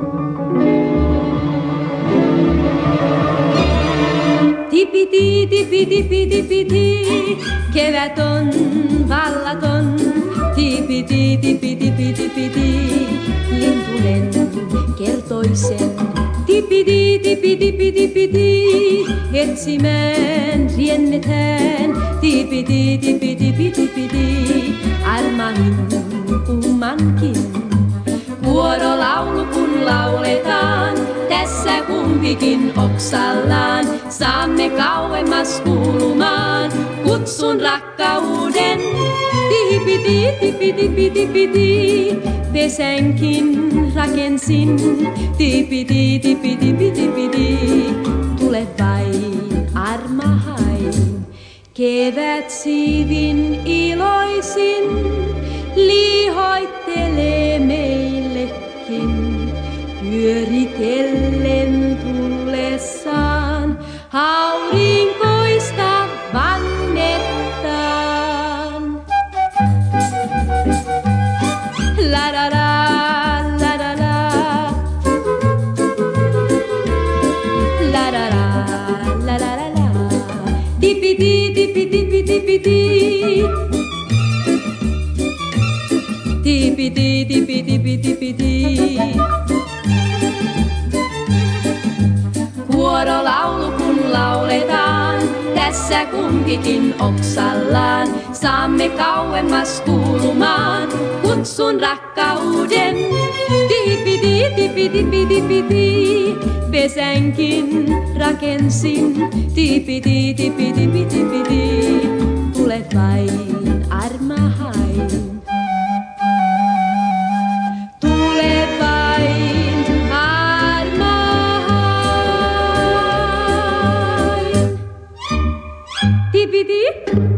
Tipiti, tipiti, tipiti, tipiti, kevät on vallaton. Tipiti, tipiti, tipiti, tipiti, lintunen kertoi sen. Tipiti, tipiti, tipiti, tipiti, etsimään riennetään. Tipiti, tipiti, tipiti, tipiti, armahin kummankin. Vuorolaulu kun lauletaan, tässä kumpikin oksallaan. Saamme kauemmas kuulumaan kutsun rakkauden. Tipiti, tipiti, tipiti, tipiti, pesänkin rakensin. Tipiti, tipiti, tipiti, tipiti, tule vain armahain. Kevät siivin iloisin liihoittelee meillekin, pyöritellen tullessaan aurinkoista vannettaan. La la la, la la la, la la la, la la la la, tipiti, tipiti, tipiti, tipiti, tipiti, tipiti. Vuorolaulu kun lauletaan, tässä kumpikin oksallaan. Saamme kauemmas kuulumaan kutsun rakkauden. Tipiti, tipiti, tipiti, tipiti, pesänkin rakensin. Tipiti, tipiti, tipiti, tipiti, tule vain armahain. Tule vain armahain. Tipiti.